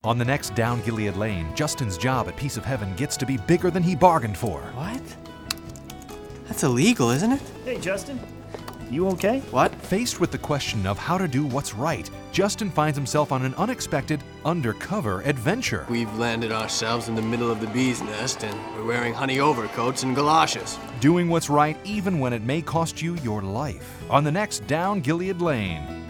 On the next Down Gilead Lane, Justin's job at Piece of Heaven gets to be bigger than he bargained for. What? That's illegal, isn't it? Hey, Justin. You okay? What? Faced with the question of how to do what's right, Justin finds himself on an unexpected, undercover adventure. We've landed ourselves in the middle of the bee's nest, and we're wearing honey overcoats and galoshes. Doing what's right even when it may cost you your life. On the next Down Gilead Lane.